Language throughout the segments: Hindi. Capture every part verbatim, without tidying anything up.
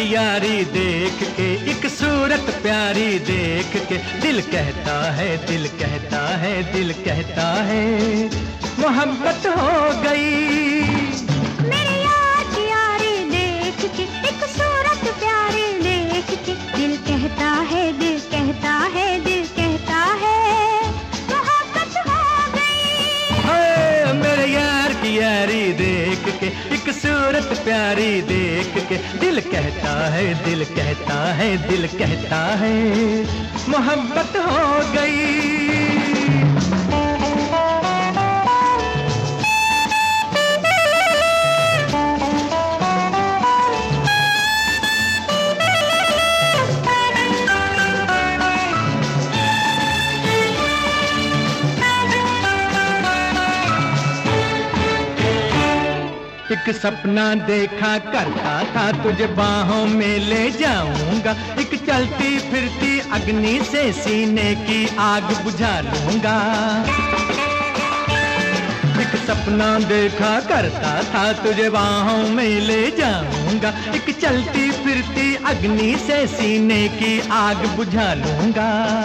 की यारी देख के, एक सूरत प्यारी देख के, दिल कहता है, दिल कहता है, दिल कहता है मोहब्बत हो गई। मेरे यार की यारी देख के, एक सूरत प्यारी देख के, दिल कहता है, दिल कहता है, दिल कहता है मोहब्बत हो गई। हाय मेरे यार की यारी देख के, एक सूरत प्यारी देख के, दिल कहता है, दिल कहता है, दिल कहता है मोहब्बत हो गई। एक सपना देखा करता था, तुझे बाहों में ले जाऊंगा, एक चलती फिरती अग्नि से सीने की आग बुझा लूंगा। एक सपना देखा करता था, तुझे बाहों में ले जाऊंगा, एक चलती फिरती अग्नि से सीने की आग बुझा लूंगा।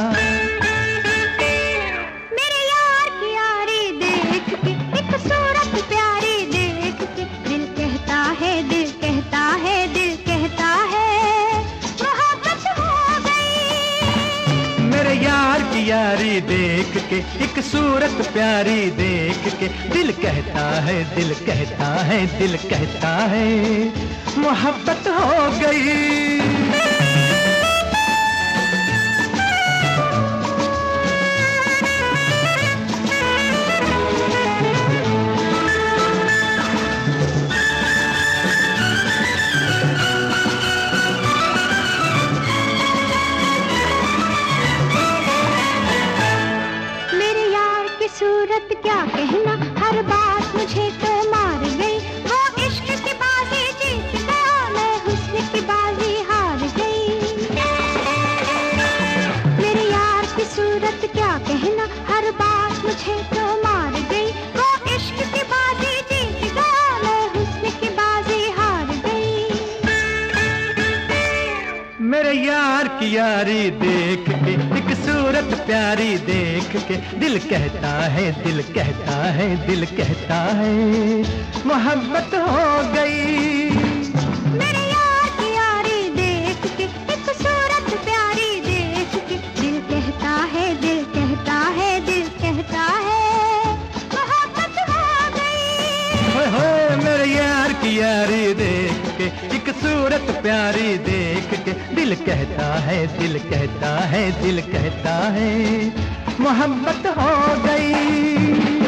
मेरे यार की यारी देख के, एक सूरत प्यारी देख के, दिल कहता है, दिल कहता है, दिल कहता है मोहब्बत हो गई। मेरे यार की यारी देख के, एक सूरत प्यारी देख के, दिल कहता है, दिल कहता है, दिल कहता है मोहब्बत हो गई। सूरत क्या कहना, हर बात मुझे तो मार गई, वो इश्क की बाजी जीत गया, मैं हुस्न की बाजी हार गई। मेरे यार की सूरत क्या कहना, हर बात मुझे तो मार गई, वो इश्क की बाजी जीत गया, मैं हुस्न की बाजी हार गई। मेरे यार की यारी देख के, एक सूरत प्यारी देख के, दिल कहता है, दिल कहता है, दिल कहता है मोहब्बत हो गई। मेरे यार की यारी देख के, एक सूरत प्यारी देख के, दिल कहता है, दिल कहता है, दिल कहता है मोहब्बत हो गई। होए होए मेरे यार की यारी देख के, एक सूरत प्यारी देख के, दिल कहता है, दिल कहता है, दिल कहता है मोहब्बत हो गई।